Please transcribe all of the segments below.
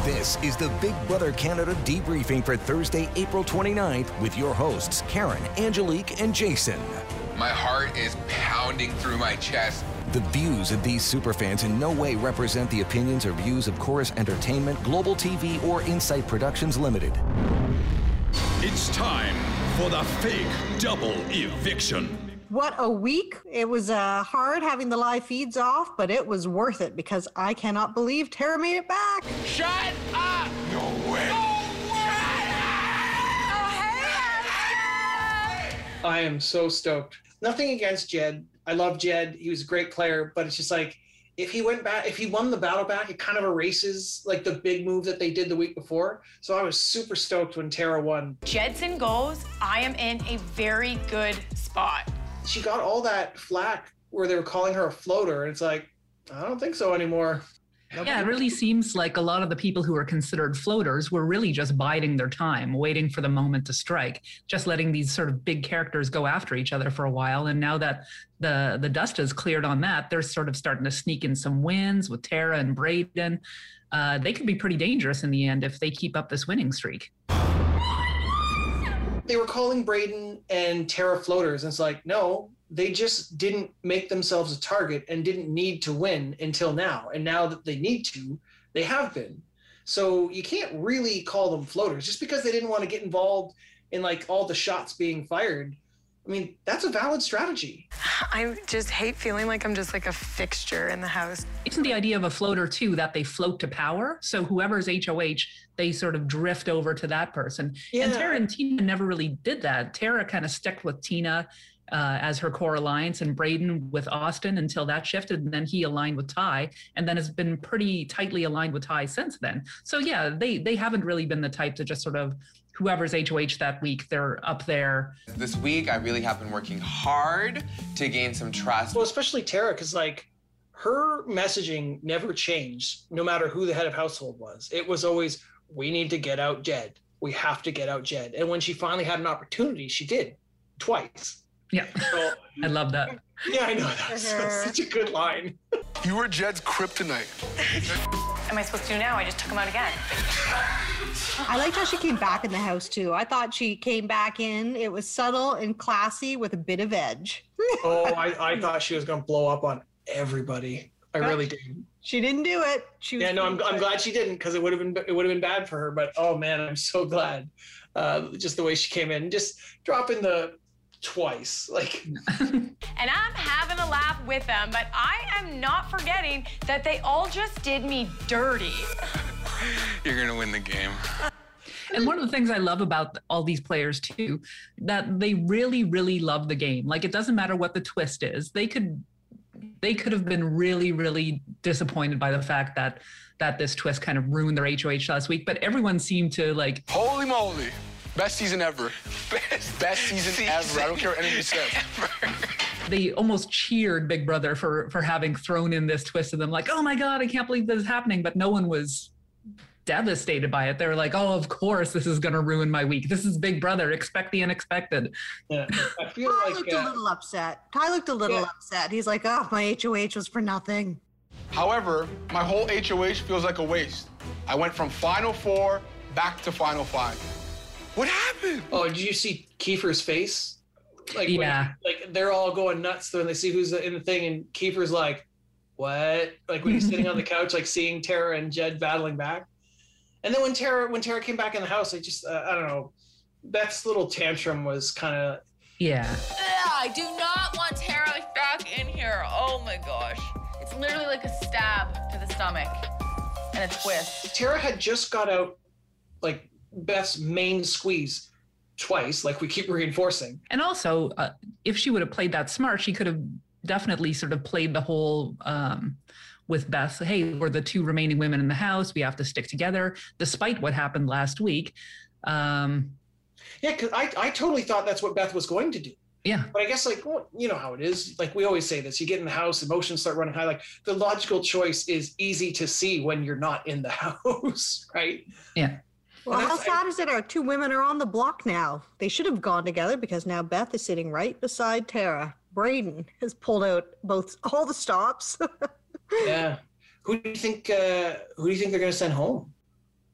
This is the Big Brother Canada debriefing for Thursday, April 29th with your hosts, Karen, Angelique, and Jason. My heart is pounding through my chest. The views of these superfans in no way represent the opinions or views of Chorus Entertainment, Global TV, or Insight Productions Limited. It's time for the fake double eviction. What a week. It was hard having the live feeds off, but it was worth it because I cannot believe Tara made it back. Shut up! No way! No way! I am so stoked. Nothing against Jed. I love Jed. He was a great player, but it's just like, if he went back, if he won the battle back, it kind of erases like the big move that they did the week before. So I was super stoked when Tara won. Jedson goes, I am in a very good spot. She got all that flack where they were calling her a floater, and it's like, I don't think so anymore. Yeah, it really seems like a lot of the people who were considered floaters were really just biding their time, waiting for the moment to strike, just letting these sort of big characters go after each other for a while. And now that the dust has cleared on that, they're sort of starting to sneak in some wins with Tara and Brayden. They could be pretty dangerous in the end if they keep up this winning streak. They were calling Brayden and Tara floaters, and it's like, no, they just didn't make themselves a target and didn't need to win until now. And now that they need to, they have been. So you can't really call them floaters just because they didn't want to get involved in like all the shots being fired. I mean, that's a valid strategy. I just hate feeling like I'm just like a fixture in the house. Isn't the idea of a floater too that they float to power? So whoever's HOH, they sort of drift over to that person. Yeah. And Tara and Tina never really did that. Tara kind of stuck with Tina as her core alliance, and Brayden with Austin until that shifted, and then he aligned with Ty, and then has been pretty tightly aligned with Ty since then. So yeah, they haven't really been the type to just sort of, whoever's HOH that week, they're up there. This week, I really have been working hard to gain some trust. Well, especially Tara, because like her messaging never changed, no matter who the head of household was. It was always, we need to get out Jed. We have to get out Jed. And when she finally had an opportunity, she did twice. Yeah, so, I love that. Yeah, I know. That's such a good line. You were Jed's kryptonite. Am I supposed to do now? I just took him out again. I liked how she came back in the house, too. I thought she came back in. It was subtle and classy with a bit of edge. Oh, I thought she was going to blow up on everybody. I really did. She didn't do it. I'm glad she didn't, because it would have been bad for her. But, oh, man, I'm so glad. Just the way she came in. Just dropping the twice, like. And I'm having a laugh with them, but I am not forgetting that they all just did me dirty. You're gonna win the game. And one of the things I love about all these players too, that they really, really love the game. Like, it doesn't matter what the twist is. They could have been really, really disappointed by the fact that this twist kind of ruined their HOH last week, but everyone seemed to like, holy moly. Best season ever. Best season ever. I don't care what anyone says. They almost cheered Big Brother for having thrown in this twist to them. Like, oh my God, I can't believe this is happening. But no one was devastated by it. They were like, oh, of course, this is going to ruin my week. This is Big Brother. Expect the unexpected. Yeah, I feel Ty looked a little upset. Ty looked a little upset. He's like, oh, my HOH was for nothing. However, my whole HOH feels like a waste. I went from Final Four back to Final Five. What happened? Oh, did you see Kiefer's face? Like, yeah. Like they're all going nuts when they see who's in the thing, and Kiefer's like, what? Like when he's sitting on the couch, like seeing Tara and Jed battling back. And then when Tara came back in the house, I just, I don't know, Beth's little tantrum was kind of. Yeah. I do not want Tara back in here. Oh my gosh. It's literally like a stab to the stomach and a twist. Tara had just got out, like, Beth's main squeeze twice, like we keep reinforcing. And also, if she would have played that smart, she could have definitely sort of played the whole with Beth, hey, we're the two remaining women in the house. We have to stick together, despite what happened last week. Yeah, because I totally thought that's what Beth was going to do. Yeah. But I guess, like, well, you know how it is. Like, we always say this. You get in the house, emotions start running high. Like, the logical choice is easy to see when you're not in the house, right? Yeah. Well, how sad is it? Our two women are on the block now. They should have gone together because now Beth is sitting right beside Tara. Brayden has pulled out all the stops. Yeah. Who do you think they're going to send home?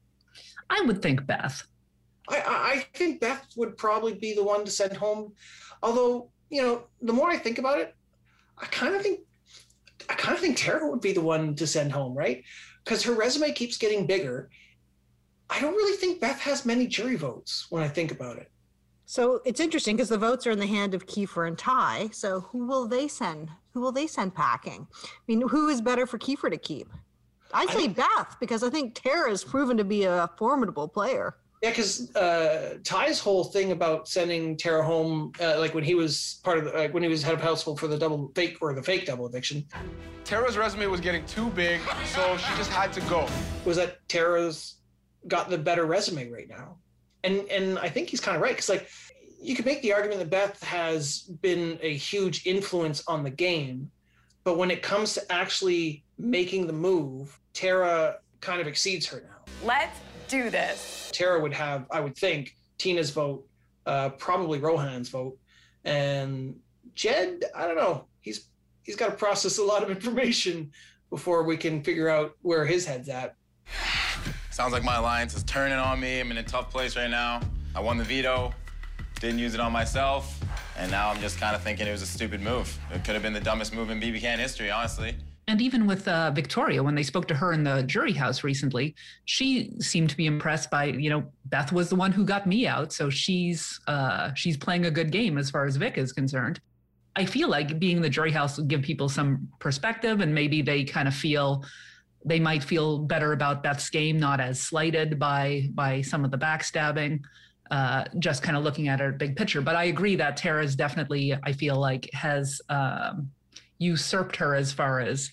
I would think Beth. I think Beth would probably be the one to send home. Although, you know, the more I think about it, I kind of think Tara would be the one to send home, right? Because her resume keeps getting bigger. I don't really think Beth has many jury votes when I think about it. So it's interesting because the votes are in the hand of Kiefer and Ty. So who will they send? Who will they send packing? I mean, who is better for Kiefer to keep? I'd say Beth, because I think Tara has proven to be a formidable player. Yeah, because Ty's whole thing about sending Tara home, like when he was part of the, when he was head of household for the fake double eviction. Tara's resume was getting too big, so she just had to go. Was that Tara's got the better resume right now, and I think he's kind of right, because like you could make the argument that Beth has been a huge influence on the game, but when it comes to actually making the move, Tara kind of exceeds her now. Let's do this. Tara would have, I would think, Tina's vote, probably Rohan's vote, and Jed, I don't know. He's got to process a lot of information before we can figure out where his head's at. Sounds like my alliance is turning on me. I'm in a tough place right now. I won the veto, didn't use it on myself, and now I'm just kind of thinking it was a stupid move. It could have been the dumbest move in BB Can history, honestly. And even with Victoria, when they spoke to her in the jury house recently, she seemed to be impressed by, you know, Beth was the one who got me out, so she's playing a good game as far as Vic is concerned. I feel like being in the jury house will give people some perspective, and maybe they kind of they might feel better about Beth's game, not as slighted by some of the backstabbing, just kind of looking at her big picture. But I agree that Tara's definitely, I feel like, has usurped her as far as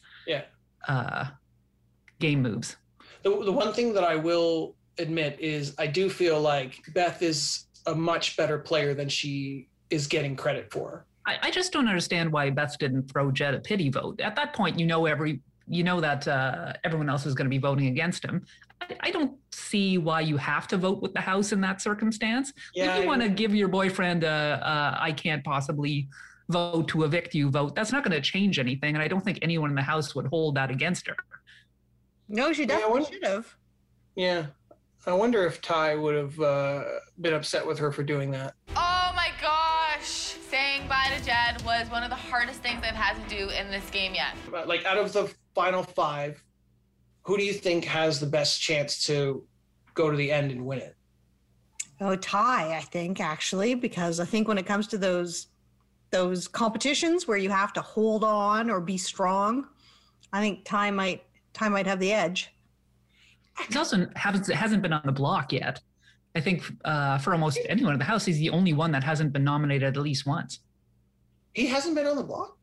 game moves. The one thing that I will admit is I do feel like Beth is a much better player than she is getting credit for. I just don't understand why Beth didn't throw Jed a pity vote. At that point, you know that everyone else is going to be voting against him. I don't see why you have to vote with the House in that circumstance. Yeah, if you want to give your boyfriend I can't possibly vote to evict you vote, that's not going to change anything, and I don't think anyone in the House would hold that against her. No, she definitely should have. Yeah. I wonder if Ty would have been upset with her for doing that. Oh my gosh! Saying bye to Jed was one of the hardest things I've had to do in this game yet. Like, out of the final 5, who do you think has the best chance to go to the end and win it? Oh, Ty, I think, actually, because I think when it comes to those competitions where you have to hold on or be strong, I think Ty might have the edge. He also hasn't been on the block yet. I think for almost anyone in the House, he's the only one that hasn't been nominated at least once. He hasn't been on the block?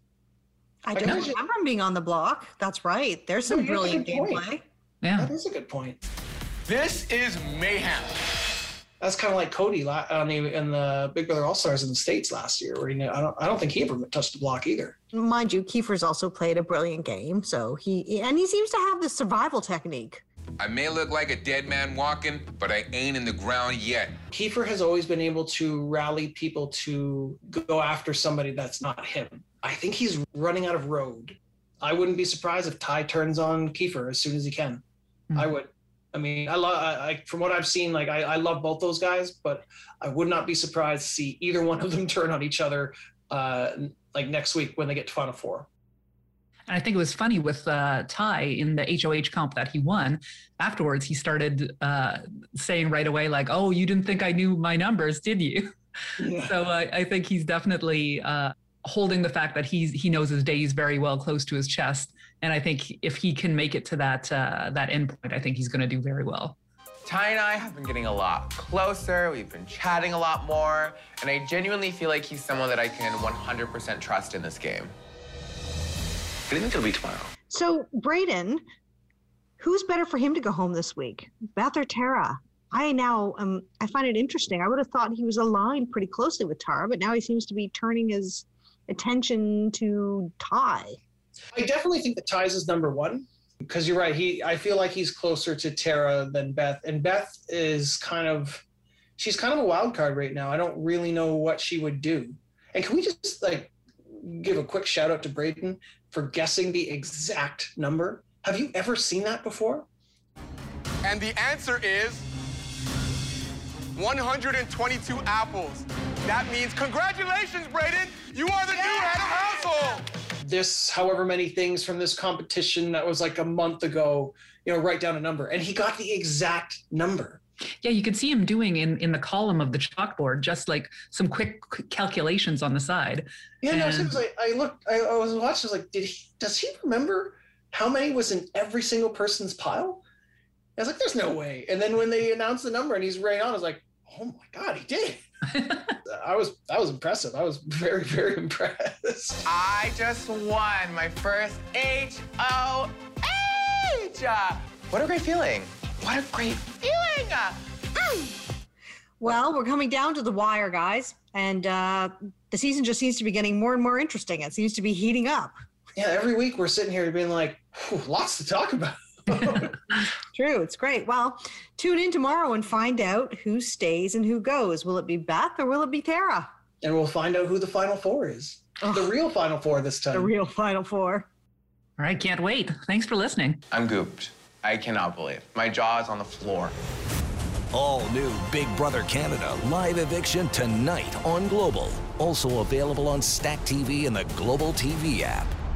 I don't remember him being on the block. That's right. There's some brilliant gameplay. Yeah. That is a good point. This is mayhem. That's kind of like Cody in the Big Brother All-Stars in the States last year, where I don't think he ever touched the block either. Mind you, Kiefer's also played a brilliant game, so he seems to have the survival technique. I may look like a dead man walking, but I ain't in the ground yet. Kiefer has always been able to rally people to go after somebody that's not him. I think he's running out of road. I wouldn't be surprised if Ty turns on Kiefer as soon as he can. Mm-hmm. I would. I mean, from what I've seen, like I love both those guys, but I would not be surprised to see either one of them turn on each other like next week when they get to Final Four. And I think it was funny with Ty in the HOH comp that he won. Afterwards, he started saying right away, like, "Oh, you didn't think I knew my numbers, did you?" Yeah. So I think he's definitely holding the fact that he knows his days very well close to his chest. And I think if he can make it to that end point, I think he's going to do very well. Ty and I have been getting a lot closer. We've been chatting a lot more. And I genuinely feel like he's someone that I can 100% trust in this game. What do you think it'll be tomorrow? So, Brayden, who's better for him to go home this week, Beth or Tara? I find it interesting. I would have thought he was aligned pretty closely with Tara, but now he seems to be turning his attention to Ty. I definitely think that Ty's is number 1, because you're right. I feel like he's closer to Tara than Beth, and Beth is she's kind of a wild card right now. I don't really know what she would do. And can we just give a quick shout out to Brayden for guessing the exact number? Have you ever seen that before? And the answer is 122 apples. That means congratulations, Brayden. You are the new head of household. This, however many things from this competition that was like a month ago, write down a number. And he got the exact number. Yeah, you could see him doing in the column of the chalkboard, just like some quick calculations on the side. Yeah, no, it was like, I was watching, I was like, does he remember how many was in every single person's pile? I was like, there's no way. And then when they announced the number and he's right on, I was like, oh my God, he did. That was impressive. I was very, very impressed. I just won my first HOH. What a great feeling. What a great feeling. Well, we're coming down to the wire, guys. And the season just seems to be getting more and more interesting. It seems to be heating up. Yeah, every week we're sitting here being like, lots to talk about. True, it's great. Well, tune in tomorrow and find out who stays and who goes. Will it be Beth or will it be Tara? And we'll find out who the Final Four is. The real Final Four this time. The real Final Four. All right, can't wait. Thanks for listening. I'm gooped. I cannot believe. My jaw is on the floor. All new Big Brother Canada live eviction tonight on Global. Also available on Stack TV and the Global TV app.